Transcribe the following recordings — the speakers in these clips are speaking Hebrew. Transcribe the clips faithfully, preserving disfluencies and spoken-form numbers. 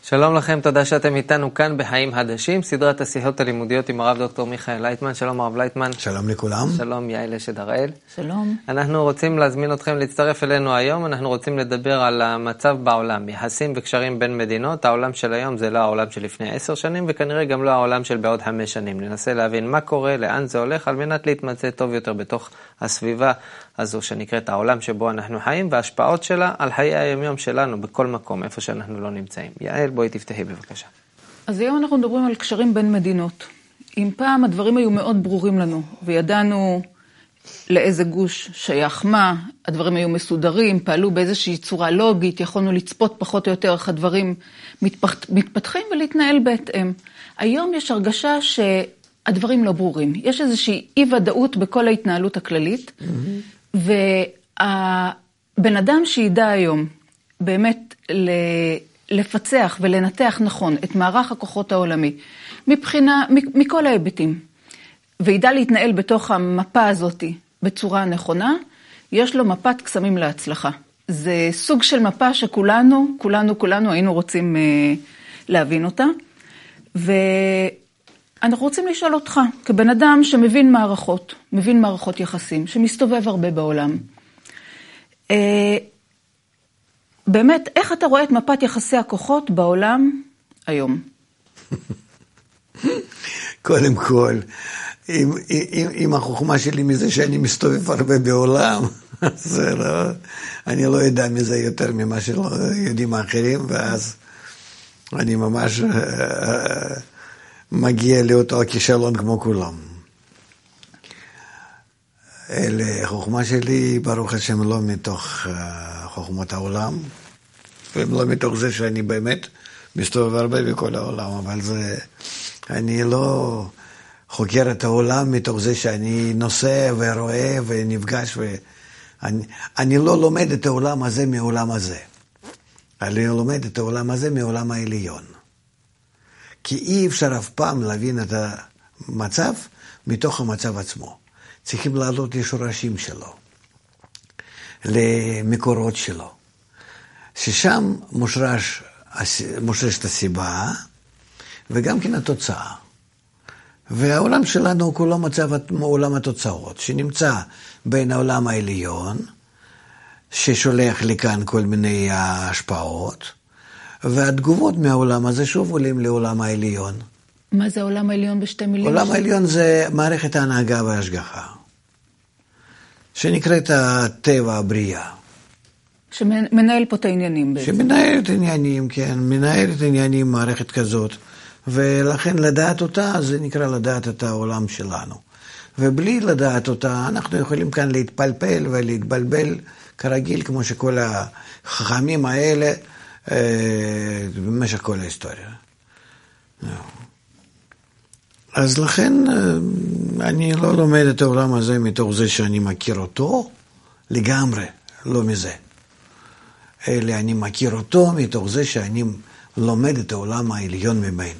שלום לכם, תודה שאתם איתנו כאן בחיים חדשים, סדרת השיחות הלימודיות עם הרב דוקטור מיכאל לייטמן. שלום הרב לייטמן. שלום לכולם. שלום יעל אשת הראל. שלום. אנחנו רוצים להזמין אתכם להצטרף אלינו היום, אנחנו רוצים לדבר על המצב בעולם, יחסים וקשרים בין מדינות. העולם של היום זה לא העולם של לפני עשר שנים, וכנראה גם לא העולם של בעוד חמש שנים. ננסה להבין מה קורה, לאן זה הולך, על מנת להתמצא טוב יותר בתוך הסביבה הזו שנקראת העולם שבו אנחנו חיים, וההשפעות שלה על חיי היומיום שלנו בכל מקום, איפה שאנחנו לא נמצאים. יעל, בואי תפתחי בבקשה. אז היום אנחנו מדברים על קשרים בין מדינות. אם פעם הדברים היו מאוד ברורים לנו, וידענו לאיזה גוש שייך מה, הדברים היו מסודרים, פעלו באיזושהי צורה לוגית, יכולנו לצפות פחות או יותר איך הדברים מתפח, מתפתחים ולהתנהל בהתאם. היום יש הרגשה שהדברים לא ברורים. יש איזושהי אי ודאות בכל ההתנהלות הכללית, mm-hmm. והבן אדם שידע היום באמת ל... לפצח ולנתח נכון את מערך הכוחות העולמי, מבחינה, מכל ההיבטים, וידע להתנהל בתוך המפה הזאת בצורה נכונה, יש לו מפת קסמים להצלחה. זה סוג של מפה שכולנו, כולנו, כולנו היינו רוצים uh, להבין אותה, ואנחנו רוצים לשאול אותך, כבן אדם שמבין מערכות, מבין מערכות יחסים, שמסתובב הרבה בעולם, uh, באמת, איך אתה רואה את מפת יחסי הכוחות בעולם היום? קודם כל, אם, אם, אם החוכמה שלי מזה שאני מסתובב הרבה בעולם, זה לא, אני לא יודע מזה יותר ממה שלא יודעים האחרים, ואז אני ממש מגיע לאותו הכישלון כמו כולם. אלה, החוכמה שלי, ברוך השם, לא מתוך חוכמות העולם, ולא מתוך זה שאני באמת מסתובב הרבה בכל העולם, אבל זה, אני לא חוקר את העולם מתוך זה שאני נוסע ורואה ונפגש, ואני אני לא לומד את העולם הזה מעולם הזה. אני לומד את העולם הזה מעולם העליון. כי אי אפשר אף פעם להבין את המצב מתוך המצב עצמו. צריכים לעלות לשורשים שלו, למקורות שלו, ששם מושרש, מושרשת הסיבה, וגם כן התוצאה. והעולם שלנו כולו מצב עולם התוצאות, שנמצא בין העולם העליון, ששולח לכאן כל מיני השפעות, והתגובות מהעולם הזה שוב עולים לעולם העליון. מה זה העולם העליון בשתי מילים? עולם העליון זה מערכת ההנהגה וההשגחה, שנקראת הטבע הבריאה. שמנהל פה את העניינים בעצם. שמנהל את העניינים, כן, מנהל את העניינים מערכת כזאת, ולכן לדעת אותה זה נקרא לדעת את העולם שלנו. ובלי לדעת אותה אנחנו יכולים כאן להתפלפל ולהתבלבל כרגיל, כמו שכל החכמים האלה אה, במשך כל ההיסטוריה. אז לכן אני לא לומד את העולם הזה מתוך זה שאני מכיר אותו לגמרי, לא מזה. אלא אני מכיר אותו מתוך זה שאני לומד את העולם העליון ממנו.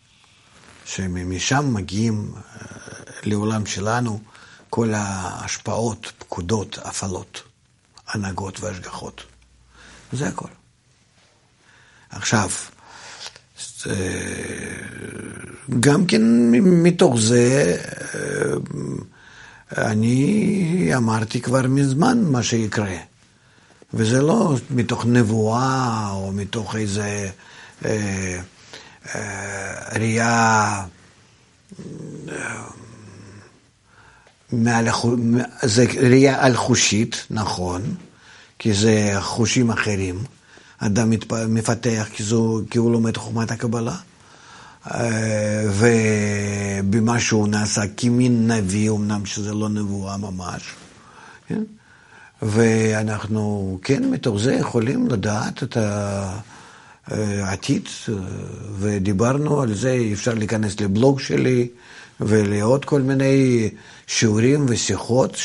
שמשם מגיעים לעולם שלנו כל ההשפעות, פקודות, הפעלות, הנהגות והשגחות. זה הכל. עכשיו, גם כן מתוך זה אני אמרתי כבר מזמן מה שיקרה, וזה לא מתוך נבואה או מתוך איזה אה, אה, ראייה אה, מעל, זה ראייה על חושית, נכון, כי זה חושים אחרים, אדם מפתח כי, זו, כי הוא לומד חוכמת הקבלה, ובמה שהוא נעשה כמין נביא, אמנם שזה לא נבואה ממש, כן? ואנחנו כן מתוך זה יכולים לדעת את העתיד, ודיברנו על זה, אפשר להיכנס לבלוג שלי, ולעוד כל מיני שיעורים ושיחות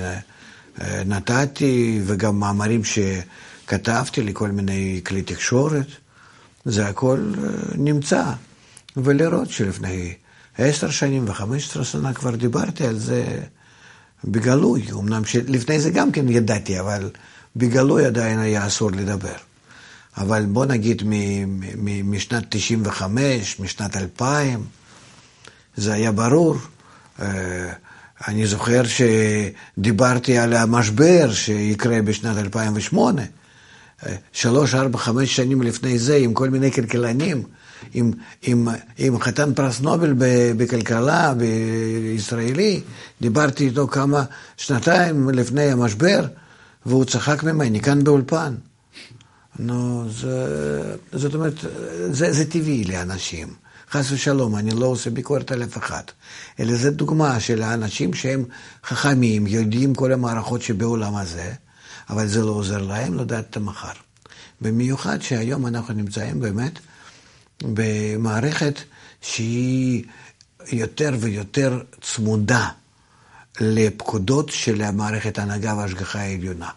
שנתתי, וגם מאמרים שכתבתי לכל מיני כלי תקשורת, זה הכל נמצא. ולראות שלפני עשר שנים וחמש עשרה שנה כבר דיברתי על זה בגלוי, אמנם שלפני זה גם כן ידעתי, אבל בגלוי עדיין היה אסור לדבר. אבל בוא נגיד משנת תשעים וחמש, משנת אלפיים, זה היה ברור. אני זוכר שדיברתי על המשבר שיקרה בשנת אלפיים ושמונה, שלוש, ארבע, חמש שנים לפני זה, עם כל מיני כלכלנים, עם, עם, עם חתן פרס נובל בכלכלה, בישראלי, דיברתי איתו כמה שנתיים לפני המשבר, והוא צחק ממני, כאן באולפן. נו, זה, זאת אומרת, זה, זה טבעי לאנשים. חס ושלום, אני לא עושה ביקורת על אף אחד. אלא זו דוגמה של האנשים שהם חכמים, יודעים כל המערכות שבעולם הזה, אבל זה לא עוזר להם לדעת את המחר. במיוחד שהיום אנחנו נמצאים באמת במערכת שהיא יותר ויותר צמודה לפקודות של המערכת ההנהגה וההשגחה העליונה.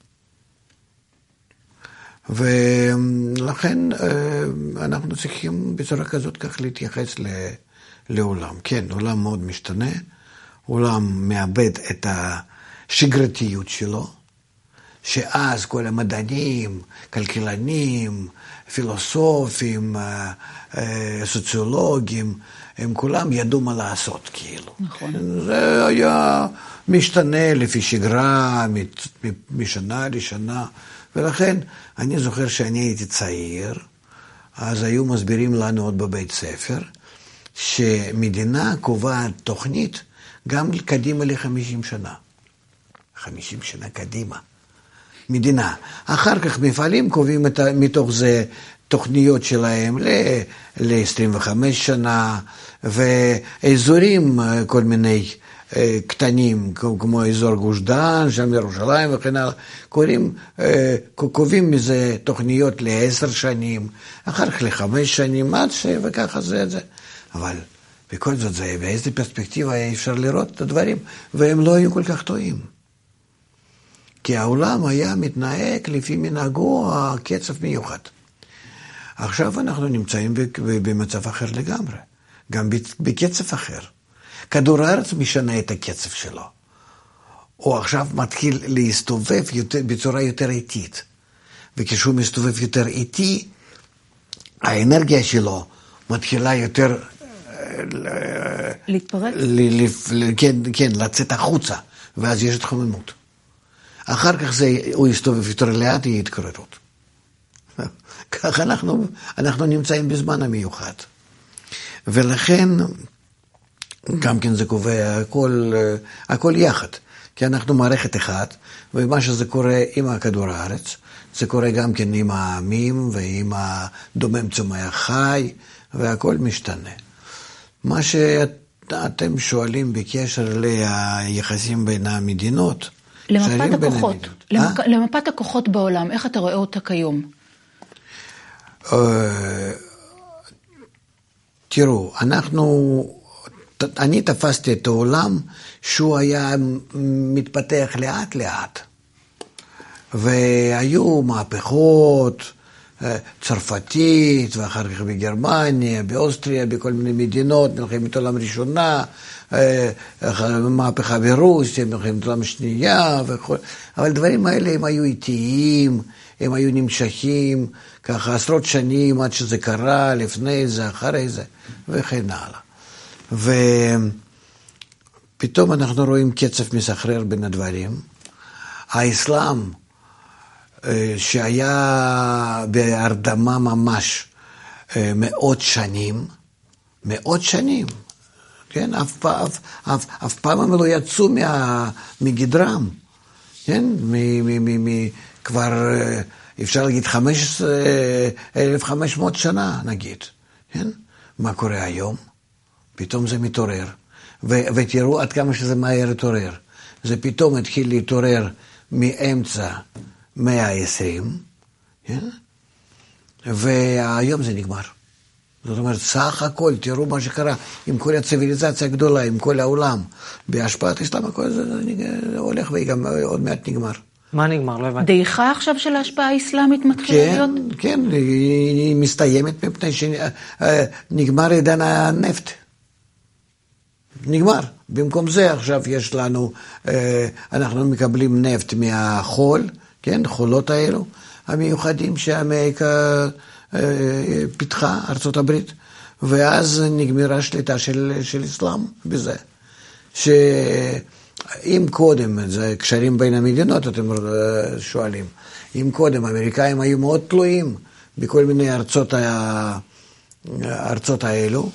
ולכן אנחנו צריכים בצורה כזאת כך להתייחס לעולם. כן, עולם מאוד משתנה, עולם מאבד את השגרתיות שלו, שאז כל המדענים, כלכלנים, פילוסופים, סוציולוגים, הם כולם ידעו מה לעשות, כאילו. נכון. זה היה משתנה לפי שגרה, משנה לשנה, ולכן אני זוכר שאני הייתי צעיר, אז היו מסבירים לנו עוד בבית ספר, שמדינה קובעת תוכנית גם קדימה ל-חמישים שנה. חמישים שנה קדימה. מדינה. אחר כך מפעלים קובעים את, מתוך זה תוכניות שלהם ל-עשרים וחמש שנה, ואזורים כל מיני קטנים, כמו אזור גוש דן, שם ירושלים וכן הלאה, קוראים, קובעים מזה תוכניות לעשר שנים, אחר כך לחמש שנים, עד ש... וככה זה את זה. אבל בכל זאת זה, באיזו פרספקטיבה היה אפשר לראות את הדברים, והם לא היו כל כך טועים. כי העולם היה מתנהג לפי מנהגו הקצב מיוחד. עכשיו אנחנו נמצאים במצב אחר לגמרי, גם בקצב אחר. כדור הארץ משנה את הקצב שלו. הוא עכשיו מתחיל להסתובב יותר, בצורה יותר איטית. וכשהוא מסתובב יותר איטי, האנרגיה שלו מתחילה יותר... להתפרץ? כן, כן, לצאת החוצה, ואז יש התחממות. אחר כך זה, הוא יסתובב יותר לאט, יהיה התקררות. כך אנחנו, אנחנו נמצאים בזמן המיוחד. ולכן, גם כן זה קובע הכל, הכל יחד. כי אנחנו מערכת אחת, ומה שזה קורה עם הכדור הארץ, זה קורה גם כן עם העמים ועם הדומם צומח חי, והכל משתנה. מה שאתם שואלים בקשר ליחסים בין המדינות, למפת הכוחות, למפ... למפת הכוחות בעולם, איך אתה רואה אותה כיום? תראו, אנחנו, אני תפסתי את העולם שהוא היה מתפתח לאט לאט, והיו מהפכות, צרפתית, ואחר כך בגרמניה, באוסטריה, בכל מיני מדינות, מלחמת העולם ראשונה, מהפכה ברוסיה, מלחמת העולם שנייה, וכל... אבל דברים האלה הם היו איטיים, הם היו נמשכים, ככה עשרות שנים עד שזה קרה, לפני זה, אחרי זה, וכן הלאה. ופתאום אנחנו רואים קצב מסחרר בין הדברים. האסלאם, שהיה בהרדמה ממש מאות שנים, מאות שנים, כן? אף, אף, אף, אף פעם הם לא יצאו מה, מגדרם, כן? מ, מ, מ, מ, כבר אפשר להגיד אלף וחמש מאות שנה, נגיד, כן? מה קורה היום? פתאום זה מתעורר, ו, ותראו עד כמה שזה מהר התעורר. זה פתאום התחיל להתעורר מאמצע מאה ועשרים, כן? והיום זה נגמר. זאת אומרת, סך הכל, תראו מה שקרה עם כל הציביליזציה הגדולה, עם כל העולם, בהשפעת האסלאם, הכל זה, זה הולך וגם עוד מעט נגמר. מה נגמר? לא הבנתי. דעיכה עכשיו של ההשפעה האסלאמית מתחילה כן, להיות? כן, היא מסתיימת מפני שנגמר עידן הנפט. נגמר. במקום זה עכשיו יש לנו, אנחנו מקבלים נפט מהחול, כן, חולות האלו, המיוחדים שאמריקה פיתחה, ארצות הברית, ואז נגמרה השליטה של, של אסלאם בזה. שאם קודם, זה קשרים בין המדינות, אתם שואלים, אם קודם האמריקאים היו מאוד תלויים בכל מיני ארצות, ה... ארצות האלו,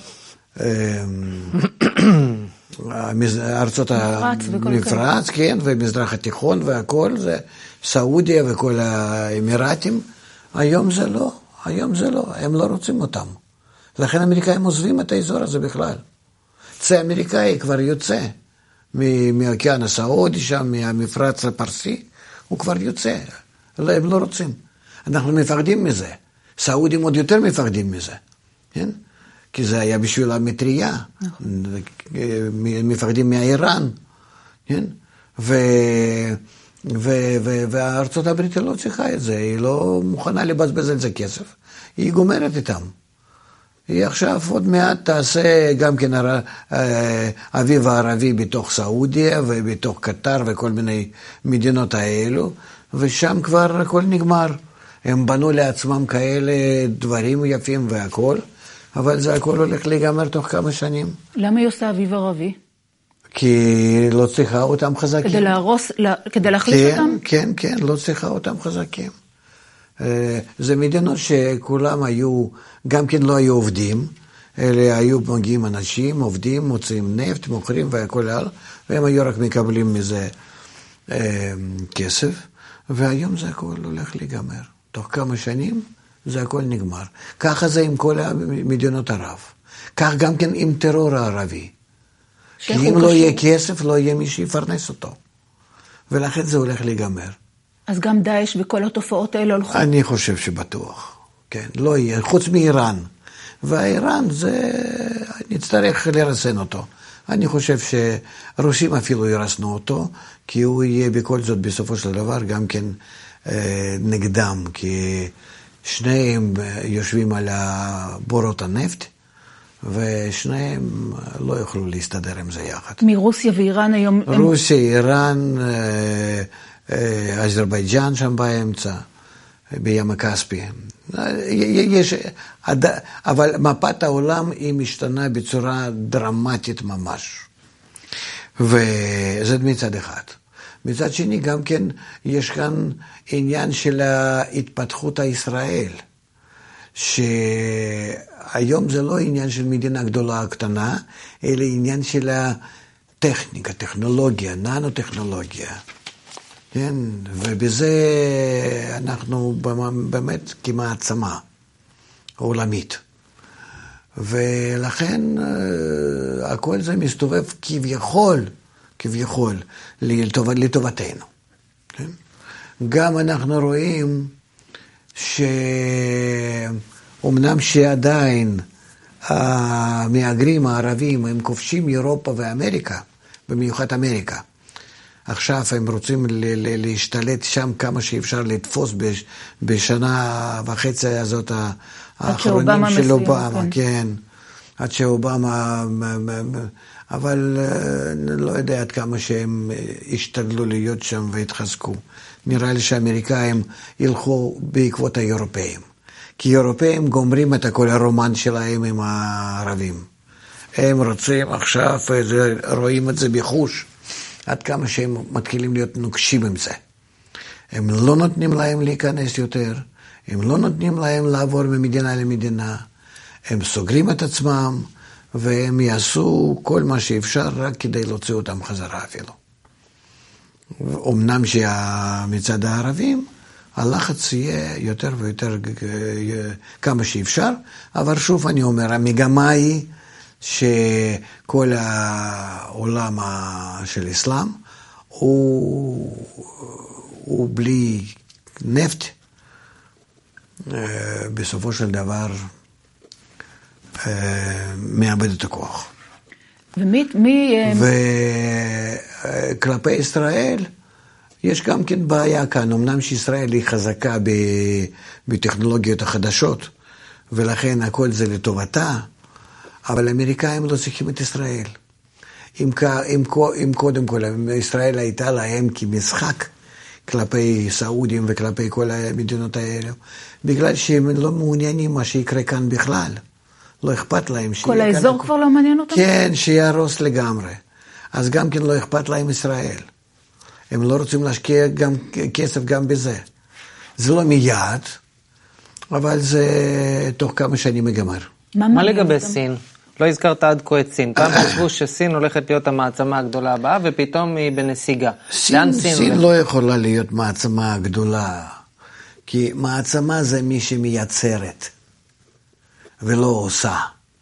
ארצות המפרץ, כן, ומזרח התיכון והכל, זה סעודיה וכל האמירתים, היום זה לא, היום זה לא, הם לא רוצים אותם. לכן האמריקאים עוזבים את האזור הזה בכלל. צי אמריקאי כבר יוצא מהאוקיין הסעודי שם, מהמפרץ הפרסי, הוא כבר יוצא, הם לא רוצים. אנחנו מפחדים מזה, סעודים עוד יותר מפחדים מזה, כן? כי זה היה בשביל המטריה, מפחדים מהאיראן, כן? ו... ו... ו... והארצות הברית לא צריכה את זה, היא לא מוכנה לבזבז את זה כסף, היא גומרת איתם. היא עכשיו עוד מעט תעשה גם כן אביב הערבי בתוך סעודיה ובתוך קטר וכל מיני מדינות האלו, ושם כבר הכל נגמר. הם בנו לעצמם כאלה דברים יפים והכל, אבל זה הכל הולך להיגמר תוך כמה שנים. למה היא עושה אביב ערבי? כי לא צריכה אותם חזקים. כדי להרוס, כדי להחליף כן, אותם? כן, כן, לא צריכה אותם חזקים. זה מדינות שכולם היו, גם כן לא היו עובדים, אלה היו מגיעים אנשים, עובדים, מוצאים נפט, מוכרים והכל הלאה, והם היו רק מקבלים מזה אה, כסף, והיום זה הכל הולך להיגמר. תוך כמה שנים זה הכל נגמר. ככה זה עם כל מדינות ערב. כך גם כן עם טרור הערבי. כי אם לא יהיה כסף, לא יהיה מי שיפרנס אותו. ולכן זה הולך להיגמר. אז גם דאעש וכל התופעות האלה הולכות? אני חושב שבטוח, כן, לא יהיה, חוץ מאיראן. והאיראן זה, נצטרך לרסן אותו. אני חושב שרוסים אפילו ירסנו אותו, כי הוא יהיה בכל זאת בסופו של דבר גם כן אה, נגדם, כי שניהם יושבים על בורות הנפט, ושניהם לא יוכלו להסתדר עם זה יחד. מרוסיה ואיראן היום... רוסיה, איראן... אה, אזרבייג'אן שם באמצע, בים הכספי. יש, אבל מפת העולם היא משתנה בצורה דרמטית ממש. וזה מצד אחד. מצד שני גם כן יש כאן עניין של ההתפתחות הישראל, שהיום זה לא עניין של מדינה גדולה קטנה, אלא עניין של הטכניקה, טכנולוגיה, ננו-טכנולוגיה. כן, ובזה אנחנו באמת כמעצמה עולמית. ולכן הכל זה מסתובב כביכול, כביכול, לטובתנו. כן? גם אנחנו רואים שאומנם שעדיין המהגרים הערבים הם כובשים אירופה ואמריקה, במיוחד אמריקה. עכשיו הם רוצים להשתלט שם כמה שאפשר לתפוס בשנה וחצי הזאת האחרונים של אובמה, כן, עד שאובמה, אבל לא יודע עד כמה שהם השתדלו להיות שם והתחזקו. נראה לי שהאמריקאים ילכו בעקבות האירופאים, כי האירופאים גומרים את כל הרומן שלהם עם הערבים. הם רוצים עכשיו, רואים את זה בחוש, עד כמה שהם מתחילים להיות נוקשים עם זה. הם לא נותנים להם להיכנס יותר, הם לא נותנים להם לעבור ממדינה למדינה, הם סוגרים את עצמם, והם יעשו כל מה שאפשר רק כדי להוציא אותם חזרה אפילו. אמנם שמצד הערבים, הלחץ יהיה יותר ויותר כמה שאפשר, אבל שוב אני אומר, המגמה היא, שכל העולם של אסלאם הוא, הוא בלי נפט, בסופו של דבר מאבד את הכוח. ומי... מי... וכלפי ישראל יש גם כן בעיה כאן, אמנם שישראל היא חזקה בטכנולוגיות החדשות, ולכן הכל זה לטובתה, אבל האמריקאים לא צריכים את ישראל. אם, אם, אם קודם כל ישראל הייתה להם כמשחק, כלפי סעודים וכלפי כל המדינות האלה, בגלל שהם לא מעוניינים מה שיקרה כאן בכלל. לא אכפת להם. כל האזור כבר לא מעניין אותם? כן, שיהרוס לגמרי. אז גם כן לא אכפת להם ישראל. הם לא רוצים להשקיע גם כסף גם בזה. זה לא מיד, אבל זה תוך כמה שנים ייגמר. מה, מה לגבי סין? לא הזכרת עד כה את סין. פעם חשבו שסין הולכת להיות המעצמה הגדולה הבאה, ופתאום היא בנסיגה. סין, סין, סין לא יכולה להיות מעצמה גדולה, כי מעצמה זה מי שמייצרת, ולא עושה.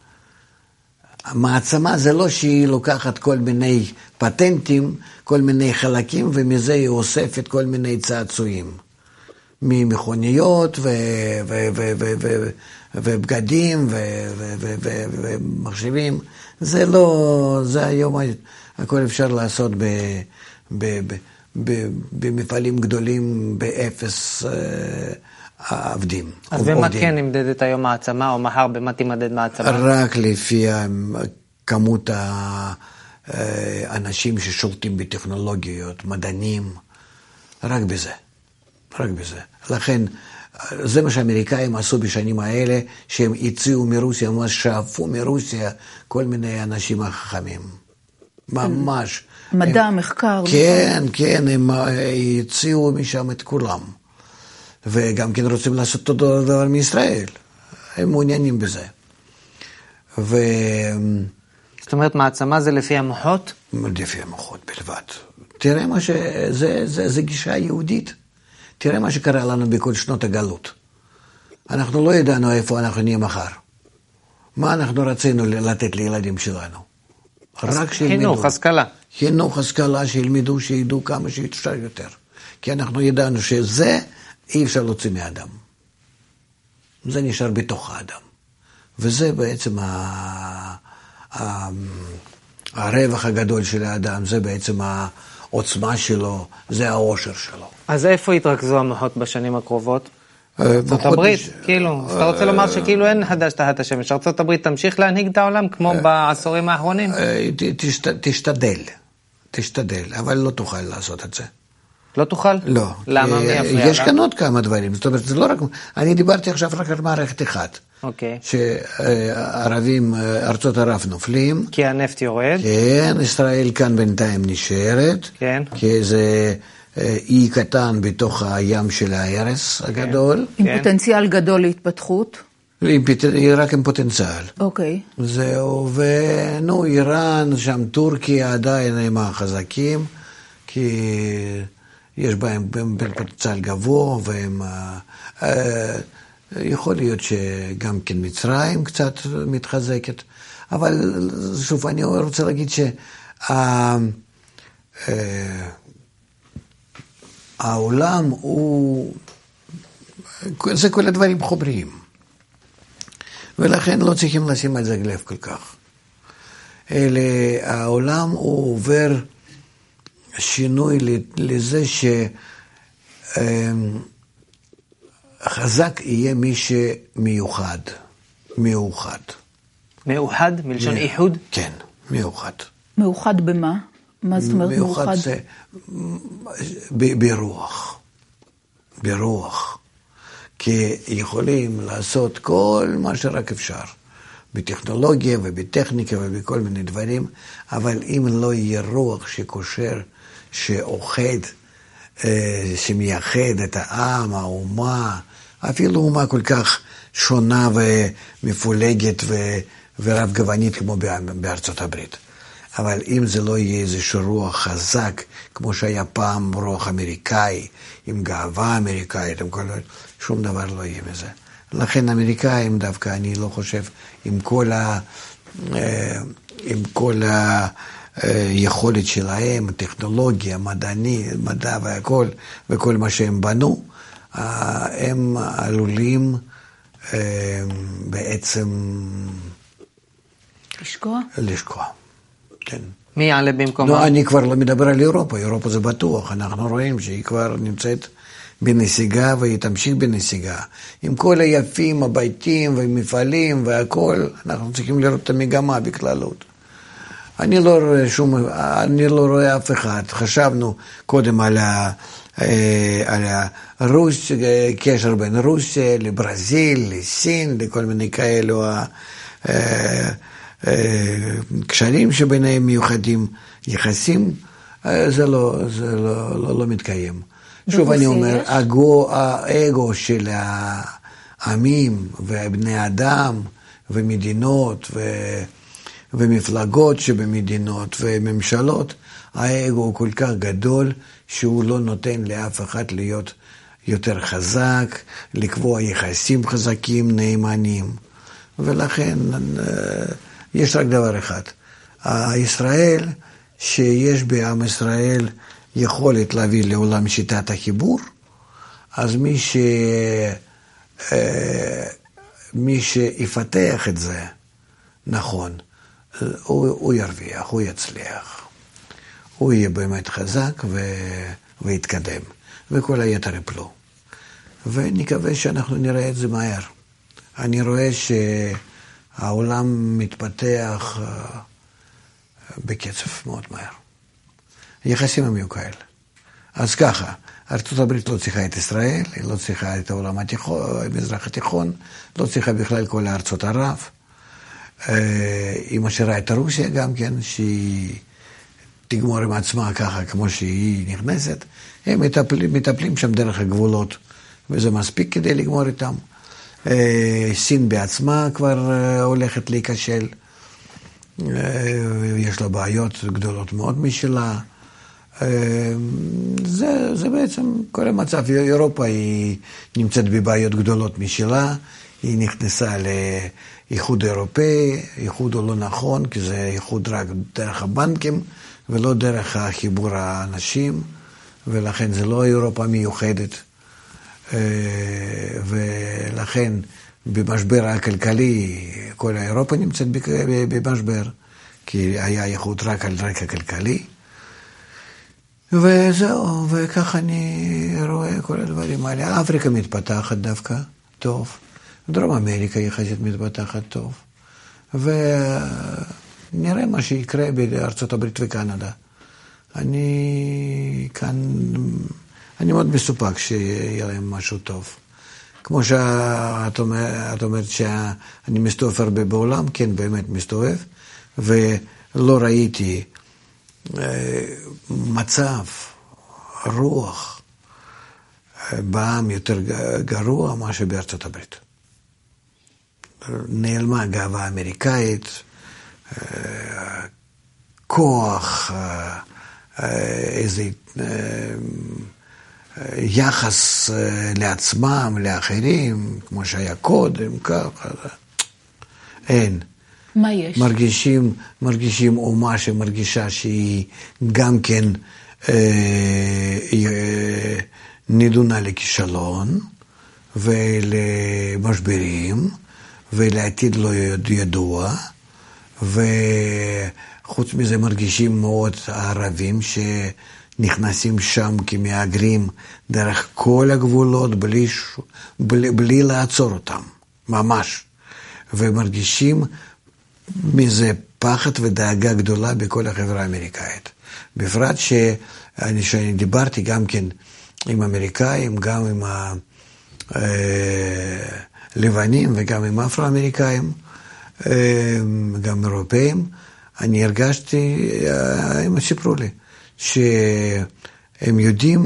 המעצמה זה לא שהיא לוקחת כל מיני פטנטים, כל מיני חלקים, ומזה היא אוספת כל מיני צעצועים. ממכוניות ו- ו- ו- ו- ו- ובגדים ו- ו- ו- ו- ומחשבים. זה לא, זה היום הכל אפשר לעשות ב- ב- ב- ב- במפעלים גדולים באפס עבדים. אז במה כן נמדדת היום מעצמה, או מחר במה תימדד מעצמה? רק לפי כמות האנשים ששולטים בטכנולוגיות, מדענים, רק בזה. רק בזה. לכן, זה מה שהאמריקאים עשו בשנים האלה, שהם הציעו מרוסיה, ממש שאפו מרוסיה כל מיני אנשים החכמים. ממש. מדע, מחקר. כן, כן, הם הציעו משם את כולם. וגם כן רוצים לעשות אותו דבר מישראל. הם מעוניינים בזה. ו... זאת אומרת, מעצמה זה לפי המוחות? לפי המוחות בלבד. תראה מה שזה, זה, זה גישה יהודית. תראה מה שקרה לנו בכל שנות הגלות. אנחנו לא ידענו איפה אנחנו נהיה מחר. מה אנחנו רצינו לתת לילדים שלנו? רק שילמדו. חינוך, השכלה. חינוך, השכלה, שילמדו, שידעו כמה שאפשר יותר. כי אנחנו ידענו שזה אי אפשר להוציא מאדם. זה נשאר בתוך האדם. וזה בעצם ה... ה... הרווח הגדול של האדם, זה בעצם העוצמה שלו, זה העושר שלו. אז איפה יתרכזו המוחות בשנים הקרובות? ארצות הברית, כאילו, אתה רוצה לומר שכאילו אין חדש תחת השמש, ארצות הברית תמשיך להנהיג את העולם כמו בעשורים האחרונים? תשתדל, תשתדל, אבל לא תוכל לעשות את זה. לא תוכל? לא. למה? מי יפריע? יש כאן עוד כמה דברים, זאת אומרת, זה לא רק, אני דיברתי עכשיו רק על מערכת אחת. אוקיי. שערבים, ארצות ערב נופלים. כי הנפט יורד. כן, ישראל כאן בינתיים נשארת. כן. כי זה אי קטן בתוך הים של ההרס הגדול. עם פוטנציאל גדול להתפתחות. רק עם פוטנציאל. אוקיי. זהו, ונו, איראן, שם טורקיה עדיין הם החזקים, כי יש בהם פוטנציאל גבוה, והם... יכול להיות שגם כן מצרים קצת מתחזקת, אבל שוב, אני רוצה להגיד שהעולם הוא, זה כל הדברים חוברים, ולכן לא צריכים לשים על זה לב כל כך. אלא העולם הוא עובר שינוי לזה ש... חזק יהיה מי שמיוחד, מאוחד. מאוחד? מלשון איחוד? כן, מאוחד. מאוחד במה? מה זאת אומרת מאוחד? מאוחד זה ברוח, ברוח. כי יכולים לעשות כל מה שרק אפשר, בטכנולוגיה ובטכניקה ובכל מיני דברים, אבל אם לא יהיה רוח שקושר, שאוחד, שמייחד את העם, האומה, אפילו אומה כל כך שונה ומפולגת ורב גוונית כמו בארצות הברית. אבל אם זה לא יהיה איזשהו רוח חזק, כמו שהיה פעם רוח אמריקאי, עם גאווה אמריקאית, עם כל... שום דבר לא יהיה מזה. לכן אמריקאים דווקא, אני לא חושב, עם כל ה... עם כל ה... יכולת שלהם, טכנולוגיה, מדעני, מדע והכל, וכל מה שהם בנו, הם עלולים בעצם... לשקוע? לשקוע, כן. מי יעלה במקום? לא, אני כבר לא מדבר על אירופה, אירופה זה בטוח, אנחנו רואים שהיא כבר נמצאת בנסיגה והיא תמשיך בנסיגה. עם כל היפים, הבתים ומפעלים והכל, אנחנו צריכים לראות את המגמה בכללות. אני לא רואה שום, אני לא רואה אף אחד. חשבנו קודם על ה... על הרוס, קשר בין רוסיה לברזיל, לסין, לכל מיני כאלו קשרים שביניהם מיוחדים, יחסים, זה לא, זה לא, לא, לא מתקיים. שוב אני אומר, האגו של העמים ובני אדם ומדינות ומפלגות שבמדינות וממשלות, האגו הוא כל כך גדול שהוא לא נותן לאף אחד להיות יותר חזק, לקבוע יחסים חזקים, נאמנים. ולכן יש רק דבר אחד. ישראל, שיש בעם ישראל יכולת להביא לעולם שיטת החיבור, אז מי, ש... מי שיפתח את זה, נכון, הוא, הוא ירוויח, הוא יצליח. הוא יהיה באמת חזק ו... ויתקדם, וכל היתר יפלו. ונקווה שאנחנו נראה את זה מהר. אני רואה שהעולם מתפתח בקצב מאוד מהר. יחסים הם יהיו כאלה. אז ככה, ארצות הברית לא צריכה את ישראל, היא לא צריכה את העולם התיכון, המזרח התיכון, לא צריכה בכלל כל ארצות ערב. היא משאירה את רוסיה גם כן, שהיא תגמור עם עצמה ככה כמו שהיא נכנסת. הם מטפלים, מטפלים שם דרך הגבולות, וזה מספיק כדי לגמור איתם. סין בעצמה כבר הולכת להיכשל. יש לה בעיות גדולות מאוד משלה. זה, זה בעצם כל המצב. אירופה היא נמצאת בבעיות גדולות משלה. היא נכנסה לאיחוד אירופאי. איחוד הוא לא נכון, כי זה איחוד רק דרך הבנקים, ולא דרך החיבור האנשים, ולכן זה לא אירופה מיוחדת. ולכן במשבר הכלכלי, כל אירופה נמצאת במשבר, כי היה איחוד רק על רקע כלכלי. וזהו, וכך אני רואה כל הדברים האלה. אפריקה מתפתחת דווקא טוב, דרום אמריקה יחסית מתפתחת טוב, ונראה מה שיקרה בארצות הברית וקנדה. אני כאן, אני מאוד מסופק שיהיה להם משהו טוב. כמו שאת אומרת, אומרת שאני מסתובב הרבה בעולם, כן, באמת מסתובב, ולא ראיתי מצב, רוח, בעם יותר גרוע מה שבארצות הברית. נעלמה גאווה אמריקאית, כוח, איזה יחס לעצמם, לאחרים, כמו שהיה קודם, ככה. אין. מה יש? מרגישים, מרגישים אומה שמרגישה שהיא גם כן אה, אה, נידונה לכישלון ולמשברים ולעתיד לא ידוע, וחוץ מזה מרגישים מאוד הערבים שנכנסים שם כמהגרים דרך כל הגבולות בלי, בלי, בלי לעצור אותם, ממש. ומרגישים מזה פחד ודאגה גדולה בכל החברה האמריקאית. בפרט שאני, שאני דיברתי גם כן עם אמריקאים, גם עם הלבנים וגם עם אפרו-אמריקאים, גם אירופאים, אני הרגשתי, הם סיפרו לי, שהם יודעים,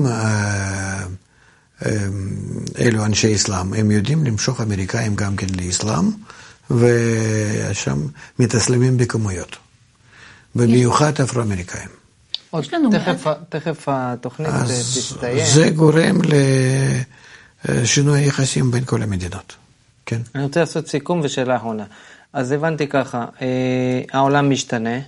אלו אנשי אסלאם, הם יודעים למשוך אמריקאים גם כן לאסלאם, ושם מתאסלמים בכמויות, במיוחד אפרו-אמריקאים. תכף התוכנית תסתיים. זה גורם לשינוי היחסים בין כל המדינות. כן. אני רוצה לעשות סיכום ושאלה אחרונה. אז הבנתי ככה, העולם משתנה,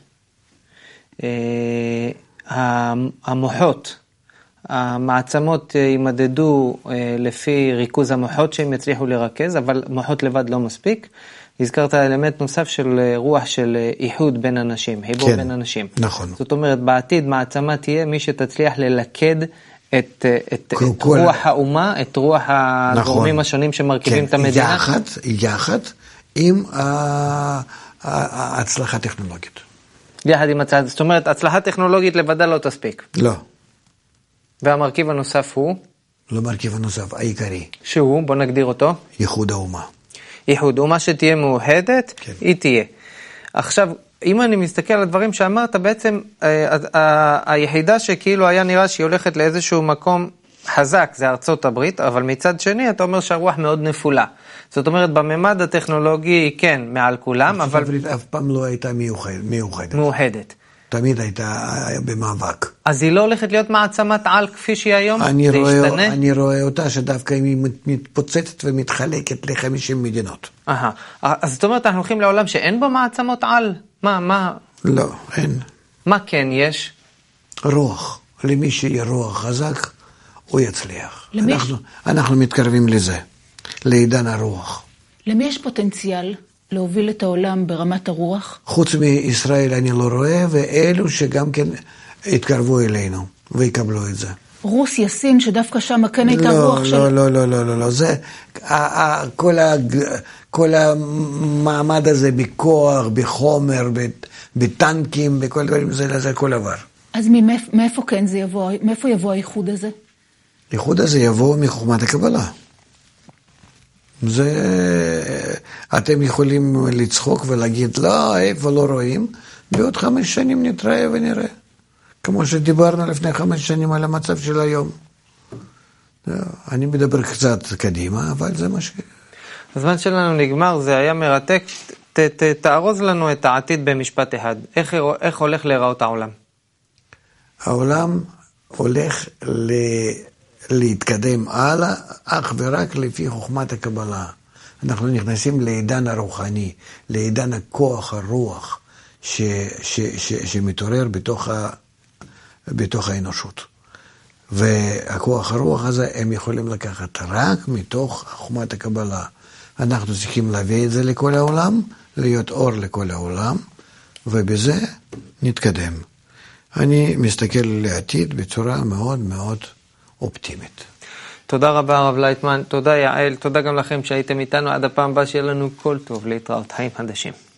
המוחות, המעצמות יימדדו לפי ריכוז המוחות שהם יצליחו לרכז, אבל מוחות לבד לא מספיק. הזכרת אלמנט נוסף של רוח של איחוד בין אנשים, חיבור כן, בין אנשים. נכון. זאת אומרת, בעתיד מעצמה תהיה מי שתצליח ללכד את, את, כל, את רוח כל... האומה, את רוח הגורמים נכון. השונים שמרכיבים כן, את המדינה. יחד, יחד עם ההצלחה הטכנולוגית. יחד עם הצעד, זאת אומרת, הצלחה טכנולוגית לבדה לא תספיק. לא. והמרכיב הנוסף הוא? לא מרכיב הנוסף, העיקרי. שהוא, בוא נגדיר אותו. ייחוד האומה. ייחוד, אומה שתהיה מאוחדת, כן. היא תהיה. עכשיו, אם אני מסתכל על הדברים שאמרת, בעצם ה- ה- היחידה שכאילו היה נראה שהיא הולכת לאיזשהו מקום חזק, זה ארצות הברית, אבל מצד שני אתה אומר שהרוח מאוד נפולה. זאת אומרת, בממד הטכנולוגי היא כן מעל כולם, אבל... ארצות הברית אף פעם לא הייתה מיוחד, מאוחדת. מאוחדת. תמיד הייתה במאבק. אז היא לא הולכת להיות מעצמת על כפי שהיא היום? אני זה רואה, ישתנה? אני רואה אותה שדווקא היא מתפוצצת ומתחלקת ל-חמישים מדינות. אהה. אז זאת אומרת, אנחנו הולכים לעולם שאין בו מעצמות על? מה, מה? לא, אין. מה כן יש? רוח. למי שיהיה רוח חזק, הוא יצליח. למי אנחנו, אנחנו מתקרבים לזה, לעידן הרוח. למי יש פוטנציאל להוביל את העולם ברמת הרוח? חוץ מישראל אני לא רואה, ואלו שגם כן התקרבו אלינו ויקבלו את זה. רוסיה, סין, שדווקא שם כן הייתה לא, רוח לא, של... לא, לא, לא, לא, לא, לא, זה, ה- ה- כל, ה- כל המעמד הזה בכוח, בחומר, ב- בטנקים, בכל דברים, זה, זה כל דבר. אז ממאיפ, מאיפה כן זה יבוא, מאיפה יבוא הייחוד הזה? הייחוד הזה יבוא מחוכמת הקבלה. זה, אתם יכולים לצחוק ולהגיד, לא, איפה לא רואים, בעוד חמש שנים נתראה ונראה. כמו שדיברנו לפני חמש שנים על המצב של היום. אני מדבר קצת קדימה, אבל זה מה ש... הזמן שלנו נגמר, זה היה מרתק. ת, ת, תארוז לנו את העתיד במשפט אחד. איך, איך הולך להיראות העולם? העולם הולך ל... להתקדם הלאה, אך ורק לפי חוכמת הקבלה. אנחנו נכנסים לעידן הרוחני, לעידן הכוח, הרוח, ש... ש... ש... שמתעורר בתוך, ה... בתוך האנושות. והכוח הרוח הזה הם יכולים לקחת רק מתוך חוכמת הקבלה. אנחנו צריכים להביא את זה לכל העולם, להיות אור לכל העולם, ובזה נתקדם. אני מסתכל לעתיד בצורה מאוד מאוד אופטימית. תודה רבה הרב לייטמן, תודה יעל, תודה גם לכם שהייתם איתנו. עד הפעם הבאה שיהיה לנו כל טוב, להתראות, חיים חדשים.